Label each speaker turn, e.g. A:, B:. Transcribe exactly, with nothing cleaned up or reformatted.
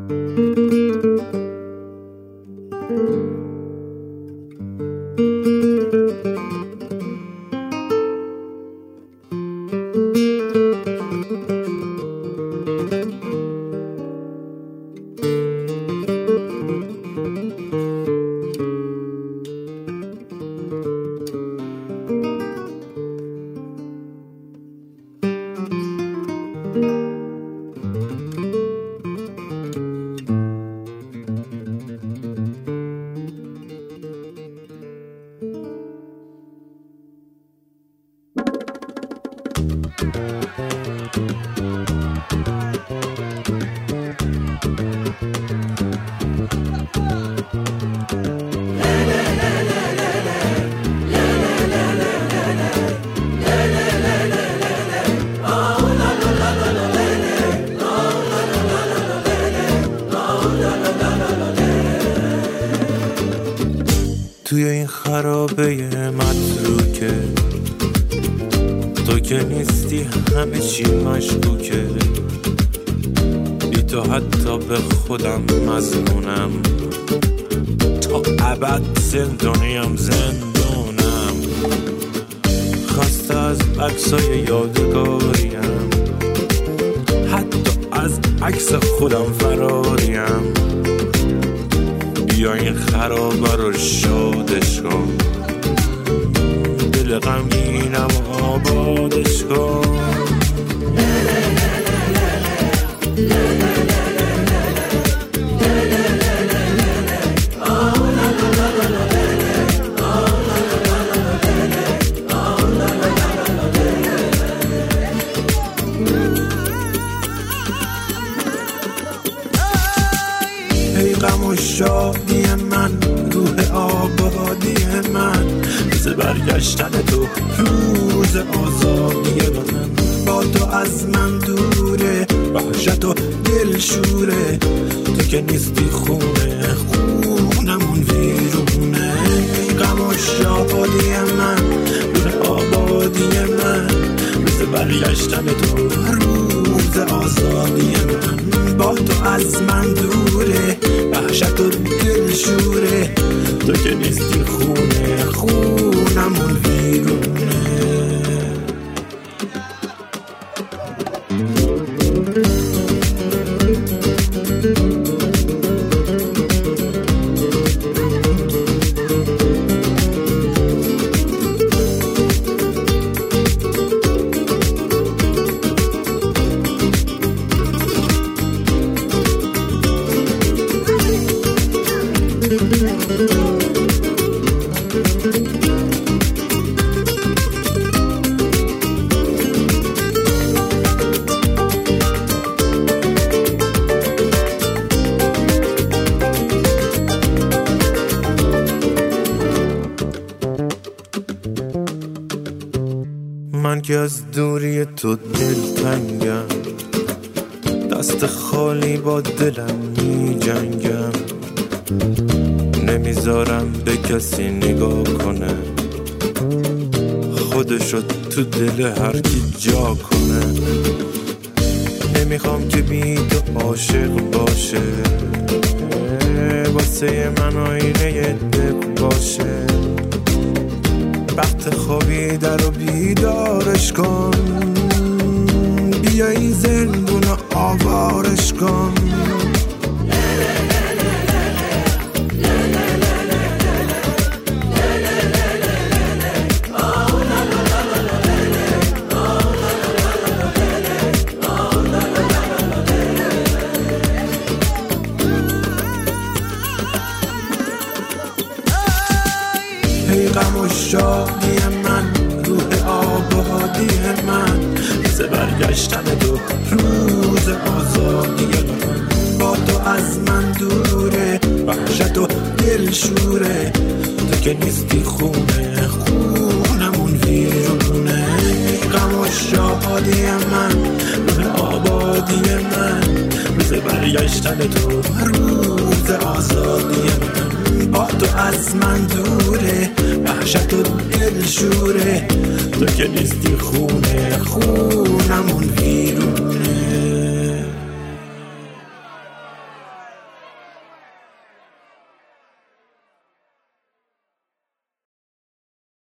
A: توی این خرابه متروکه تو که نیستی همه چی مشکوکه، بی تو حتی به خودم مظنونم، تا ابد زندانیم زندونم، خسته از عکسای یادگاریم، حتی از عکس خودم فراریم، بیا این خرابه رو شادش کن، دل غمگینم آبادش کن. ای غم و شادی من، روح آبادی من، روز برگشتن تو، روز آزادی من، با تو از من دوره، وحشت و دل شوره، تو که نیستی خونه خونمون ویرونه. ای غم و شادی من، روح آبادی من، روز برگشتن تو، روز آزادی من، با تو از من دوره، وحشت و دل شوره، تو که نیستی خونه خونمون ویرونه. من که از دوری تو دلتنگم، دست خالی با دلم می جنگم، نمیذارم به کسی نگاه کنه، خودشو تو دل هر کی جا کنه، نمیخوام که بی تو عاشق باشه، واسه من آینه دل باشه، وقت خوابی در رو بیدارش کن، بیا این زندون رو آوارش کن. ای غم و شادی من، روح آبادی من، روز برگشتن تو، روز آزادی من، با تو از من دوره، وحشت و دل شوره، تو که نیستی خونه خونمون ویرونه. ای غم و شادی من، روح آبادی من، روز برگشتن تو، روز آزادی من، با تو از من دوره، وحشت و دل شوره، تو که نیستی خونه خونمون ویرونه.